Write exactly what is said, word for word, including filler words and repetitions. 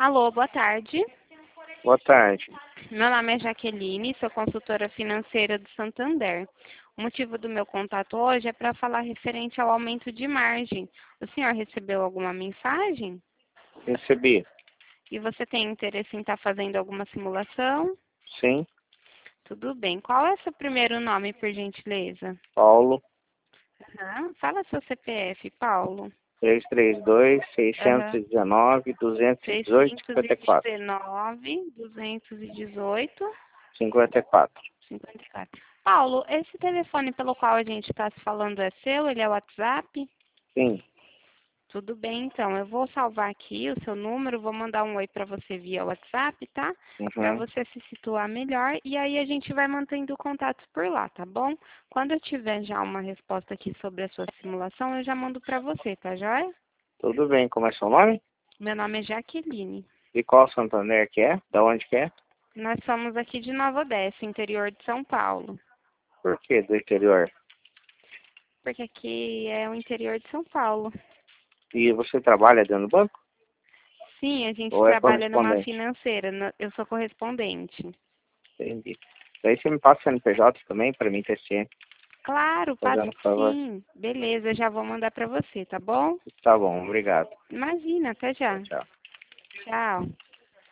Alô, boa tarde. Boa tarde. Meu nome é Jaqueline, sou consultora financeira do Santander. O motivo do meu contato hoje é para falar referente ao aumento de margem. O senhor recebeu alguma mensagem? Recebi. E você tem interesse em estar fazendo alguma simulação? Sim. Tudo bem. Qual é o seu primeiro nome, por gentileza? Paulo. Aham. Fala seu C P F, Paulo. três três dois, Aham. seiscentos e dezenove, duzentos e dezoito, cinquenta e quatro. seiscentos e dezenove, duzentos e dezoito, cinquenta e quatro. cinquenta e quatro. Paulo, esse telefone pelo qual a gente está se falando é seu? Ele é o WhatsApp? Sim. Tudo bem, então. Eu vou salvar aqui o seu número, vou mandar um oi para você via WhatsApp, tá? Para Uhum. você se situar melhor. E aí a gente vai mantendo o contato por lá, tá bom? Quando eu tiver já uma resposta aqui sobre a sua simulação, eu já mando para você, tá joia? Tudo bem. Como é seu nome? Meu nome é Jaqueline. E qual Santander que é? Da onde que é? Nós somos aqui de Nova Odessa, interior de São Paulo. Por que do interior? Porque aqui é o interior de São Paulo. E você trabalha dentro do banco? Sim, a gente Ou é trabalha numa correspondente? financeira. no- Eu sou correspondente. Entendi. Daí você me passa C N P J também, para mim ter ciência. Claro, passo Fazendo favor. sim. Beleza, eu já vou mandar para você, tá bom? Tá bom, obrigado. Imagina, até Tchau, já. tchau. Tchau.